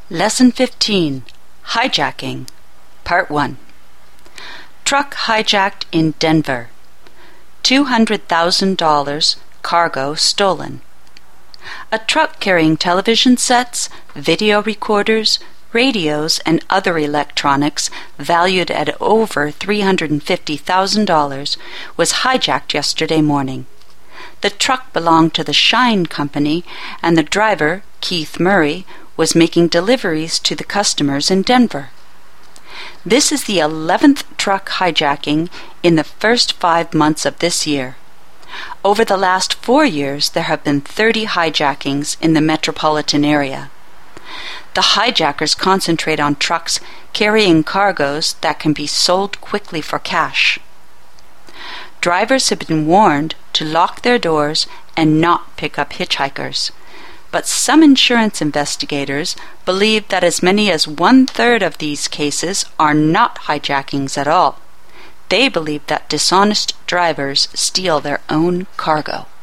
Lesson 15, Hijacking, Part 1. Truck hijacked in Denver. $200,000 cargo stolen. A truck carrying television sets, video recorders, radios, and other electronics valued at over $350,000 was hijacked yesterday morning. The truck belonged to the Shine Company, and the driver, Keith Murray, was making deliveries to the customers in Denver. This is the 11th truck hijacking in the first 5 months of this year. Over the last 4 years, there have been 30 hijackings in the metropolitan area. The hijackers concentrate on trucks carrying cargoes that can be sold quickly for cash. Drivers have been warned to lock their doors and not pick up hitchhikers. But some insurance investigators believe that as many as 1/3 of these cases are not hijackings at all. They believe that dishonest drivers steal their own cargo.